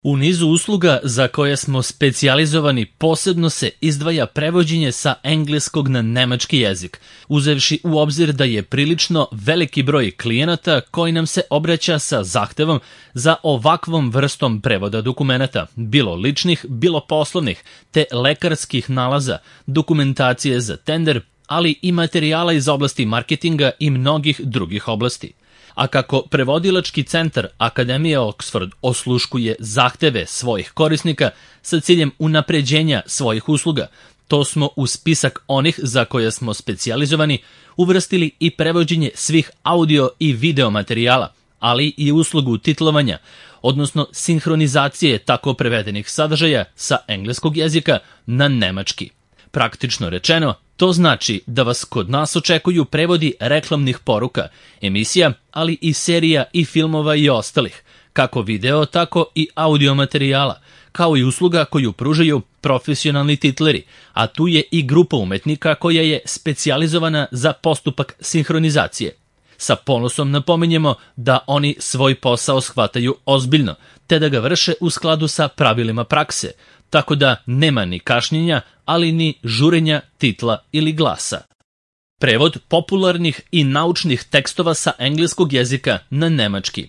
U nizu usluga za koje smo specijalizovani posebno se izdvaja prevođenje sa engleskog na nemački jezik, uzevši u obzir da je prilično veliki broj klijenata koji nam se obraća sa zahtevom za ovakvom vrstom prevoda dokumenata, bilo ličnih, bilo poslovnih, te lekarskih nalaza, dokumentacije za tender, ali i materijala iz oblasti marketinga i mnogih drugih oblasti. A kako prevodilački centar Akademije Oxford osluškuje zahteve svojih korisnika sa ciljem unapređenja svojih usluga, to smo u spisak onih za koje smo specijalizovani uvrstili i prevođenje svih audio i video materijala, ali i uslugu titlovanja, odnosno sinhronizacije tako prevedenih sadržaja sa engleskog jezika na nemački. Praktično rečeno, to znači da vas kod nas očekuju prevodi reklamnih poruka, emisija, ali i serija i filmova i ostalih, kako video, tako i audio materijala, kao i usluga koju pružaju profesionalni titleri, a tu je i grupa umetnika koja je specijalizovana za postupak sinhronizacije. Sa ponosom napominjemo da oni svoj posao shvataju ozbiljno, te da ga vrše u skladu sa pravilima prakse, tako da nema ni kašnjenja, ali ni žurenja titla ili glasa. Prevod popularnih i naučnih tekstova sa engleskog jezika na nemački.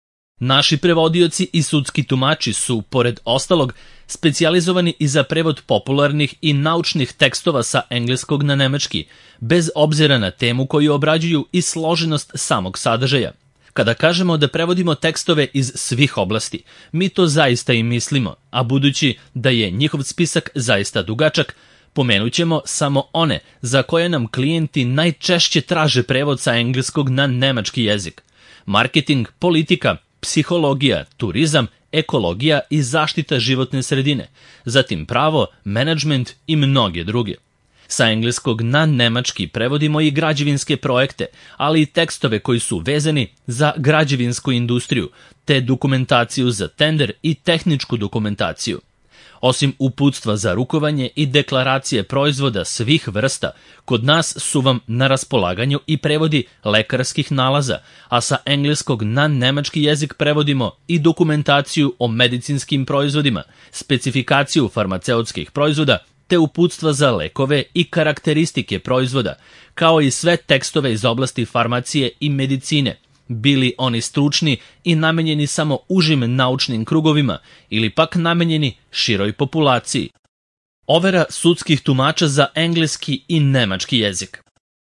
Naši prevodioci i sudski tumači su, pored ostalog, specijalizovani i za prevod popularnih i naučnih tekstova sa engleskog na nemački, bez obzira na temu koju obrađuju i složenost samog sadržaja. Kada kažemo da prevodimo tekstove iz svih oblasti, mi to zaista i mislimo, a budući da je njihov spisak zaista dugačak, pomenut ćemo samo one za koje nam klijenti najčešće traže prevod sa engleskog na nemački jezik. Marketing, politika, psihologija, turizam, ekologija i zaštita životne sredine, zatim pravo, menadžment i mnoge druge. Sa engleskog na nemački prevodimo i građevinske projekte, ali i tekstove koji su vezani za građevinsku industriju, te dokumentaciju za tender i tehničku dokumentaciju. Osim uputstva za rukovanje i deklaracije proizvoda svih vrsta, kod nas su vam na raspolaganju i prevodi lekarskih nalaza, a sa engleskog na nemački jezik prevodimo i dokumentaciju o medicinskim proizvodima, specifikaciju farmaceutskih proizvoda, te uputstva za lekove i karakteristike proizvoda, kao i sve tekstove iz oblasti farmacije i medicine, bili oni stručni i namenjeni samo užim naučnim krugovima ili pak namenjeni široj populaciji. Overa sudskih tumača za engleski i nemački jezik.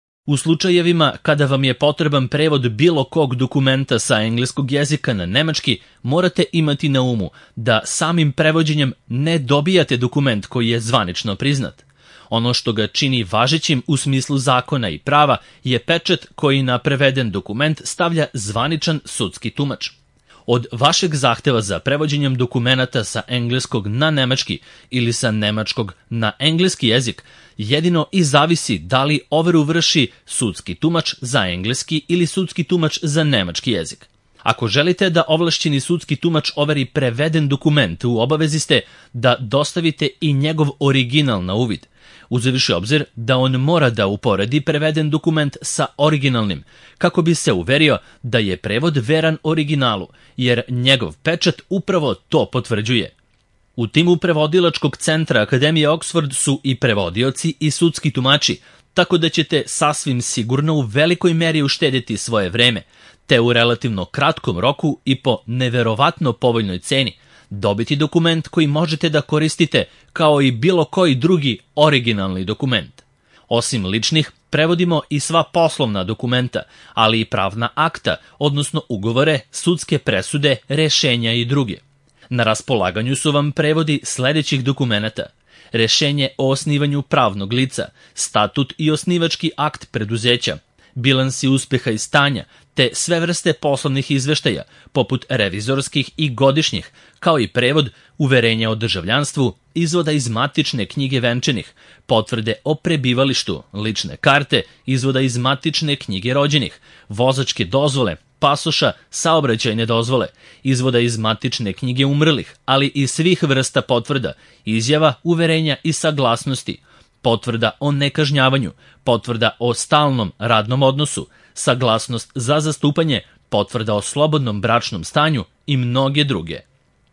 U slučajevima kada vam je potreban prevod bilo kog dokumenta sa engleskog jezika na nemački, morate imati na umu da samim prevođenjem ne dobijate dokument koji je zvanično priznat. Ono što ga čini važećim u smislu zakona i prava je pečat koji na preveden dokument stavlja zvaničan sudski tumač. Od vašeg zahteva za prevođenjem dokumenata sa engleskog na nemački ili sa nemačkog na engleski jezik jedino i zavisi da li overu vrši sudski tumač za engleski ili sudski tumač za nemački jezik. Ako želite da ovlašćeni sudski tumač overi preveden dokument, u obavezi ste da dostavite i njegov original na uvid, uzevši obzir da on mora da uporedi preveden dokument sa originalnim, kako bi se uverio da je prevod veran originalu, jer njegov pečat upravo to potvrđuje. U timu prevodilačkog centra Akademije Oxford su i prevodioci i sudski tumači, tako da ćete sasvim sigurno u velikoj meri uštediti svoje vreme, te u relativno kratkom roku i po neverovatno povoljnoj ceni dobiti dokument koji možete da koristite kao i bilo koji drugi originalni dokument. Osim ličnih, prevodimo i sva poslovna dokumenta, ali i pravna akta, odnosno ugovore, sudske presude, rešenja i druge. Na raspolaganju su vam prevodi sledećih dokumenata: rešenje o osnivanju pravnog lica, statut i osnivački akt preduzeća, bilansi uspeha i stanja, te sve vrste poslovnih izveštaja, poput revizorskih i godišnjih, kao i prevod uverenja o državljanstvu, izvoda iz matične knjige venčanih, potvrde o prebivalištu, lične karte, izvoda iz matične knjige rođenih, vozačke dozvole, pasoša, saobraćajne dozvole, izvoda iz matične knjige umrlih, ali i svih vrsta potvrda, izjava, uverenja i saglasnosti, potvrda o nekažnjavanju, potvrda o stalnom radnom odnosu, saglasnost za zastupanje, potvrda o slobodnom bračnom stanju i mnoge druge.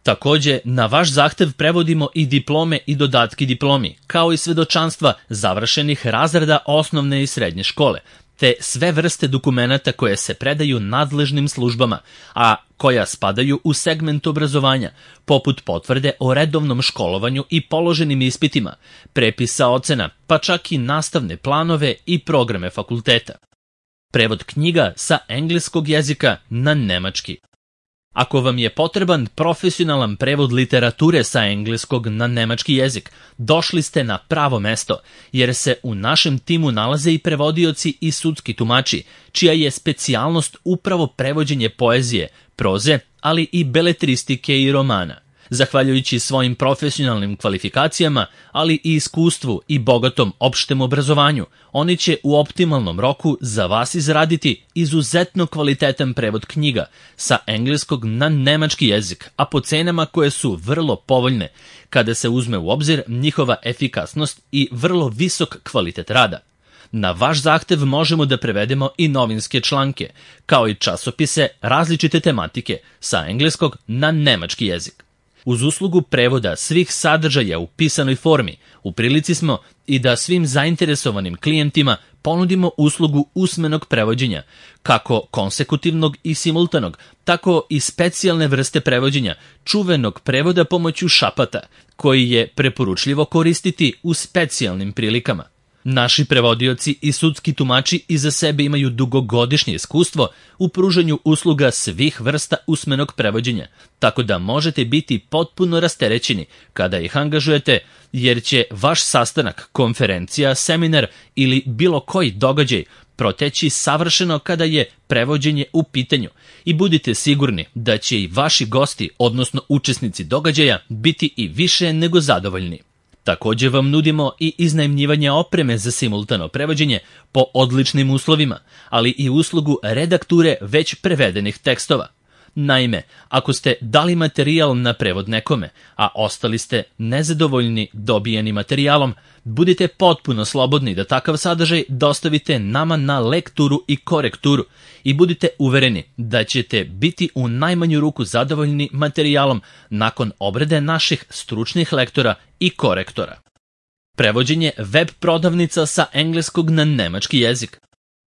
Takođe, na vaš zahtev prevodimo i diplome i dodatki diplomi, kao i svedočanstva završenih razreda osnovne i srednje škole, te sve vrste dokumenata koje se predaju nadležnim službama, a koja spadaju u segment obrazovanja, poput potvrde o redovnom školovanju i položenim ispitima, prepisa ocena, pa čak i nastavne planove i programe fakulteta. Prevod knjiga sa engleskog jezika na nemački. Ako vam je potreban profesionalan prevod literature sa engleskog na nemački jezik, došli ste na pravo mesto, jer se u našem timu nalaze i prevodioci i sudski tumači, čija je specijalnost upravo prevođenje poezije, proze, ali i beletristike i romana. Zahvaljujući svojim profesionalnim kvalifikacijama, ali i iskustvu i bogatom opštem obrazovanju, oni će u optimalnom roku za vas izraditi izuzetno kvalitetan prevod knjiga sa engleskog na nemački jezik, a po cenama koje su vrlo povoljne, kada se uzme u obzir njihova efikasnost i vrlo visok kvalitet rada. Na vaš zahtev možemo da prevedemo i novinske članke, kao i časopise različite tematike sa engleskog na nemački jezik. Uz uslugu prevoda svih sadržaja u pisanoj formi, u prilici smo i da svim zainteresovanim klijentima ponudimo uslugu usmenog prevođenja, kako konsekutivnog i simultanog, tako i specijalne vrste prevođenja, čuvenog prevoda pomoću šapata, koji je preporučljivo koristiti u specijalnim prilikama. Naši prevodioci i sudski tumači iza sebe imaju dugogodišnje iskustvo u pružanju usluga svih vrsta usmenog prevođenja, tako da možete biti potpuno rasterećeni kada ih angažujete, jer će vaš sastanak, konferencija, seminar ili bilo koji događaj proteći savršeno kada je prevođenje u pitanju i budite sigurni da će i vaši gosti, odnosno učesnici događaja, biti i više nego zadovoljni. Takođe vam nudimo i iznajmljivanje opreme za simultano prevođenje po odličnim uslovima, ali i uslugu redakture već prevedenih tekstova. Naime, ako ste dali materijal na prevod nekome, a ostali ste nezadovoljni dobijenim materijalom, budite potpuno slobodni da takav sadržaj dostavite nama na lekturu i korekturu i budite uvereni da ćete biti u najmanju ruku zadovoljni materijalom nakon obrade naših stručnih lektora i korektora. Prevođenje web prodavnica sa engleskog na nemački jezik.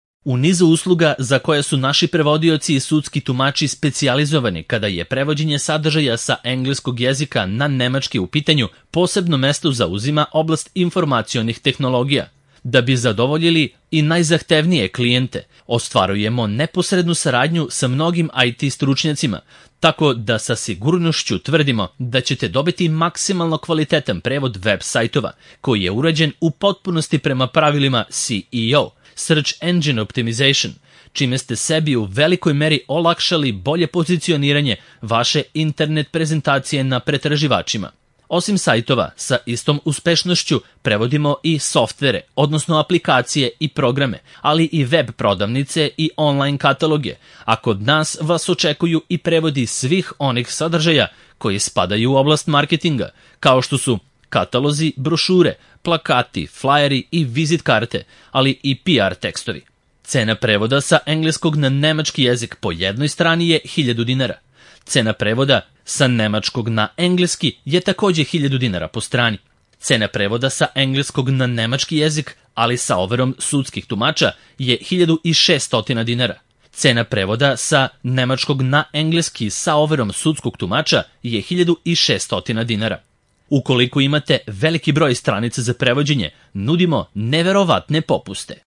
U nizu usluga za koje su naši prevodioci i sudski tumači specijalizovani kada je prevođenje sadržaja sa engleskog jezika na nemački u pitanju, posebno mesto zauzima oblast informacionih tehnologija. Da bi zadovoljili i najzahtevnije klijente, ostvarujemo neposrednu saradnju sa mnogim IT stručnjacima, tako da sa sigurnošću tvrdimo da ćete dobiti maksimalno kvalitetan prevod web sajtova, koji je urađen u potpunosti prema pravilima SEO, Search Engine Optimization, čime ste sebi u velikoj meri olakšali bolje pozicioniranje vaše internet prezentacije na pretraživačima. Osim sajtova, sa istom uspešnošću prevodimo i softvere, odnosno aplikacije i programe, ali i web prodavnice i online kataloge, a kod nas vas očekuju i prevodi svih onih sadržaja koji spadaju u oblast marketinga, kao što su katalozi, brošure, plakati, flajeri i vizit karte, ali i PR tekstovi. Cena prevoda sa engleskog na nemački jezik po jednoj strani je 1000 dinara. Cena prevoda sa nemačkog na engleski je takođe 1000 dinara po strani. Cena prevoda sa engleskog na nemački jezik, ali sa overom sudskih tumača, je 1600 dinara. Cena prevoda sa nemačkog na engleski sa overom sudskog tumača je 1600 dinara. Ukoliko imate veliki broj stranica za prevođenje, nudimo neverovatne popuste.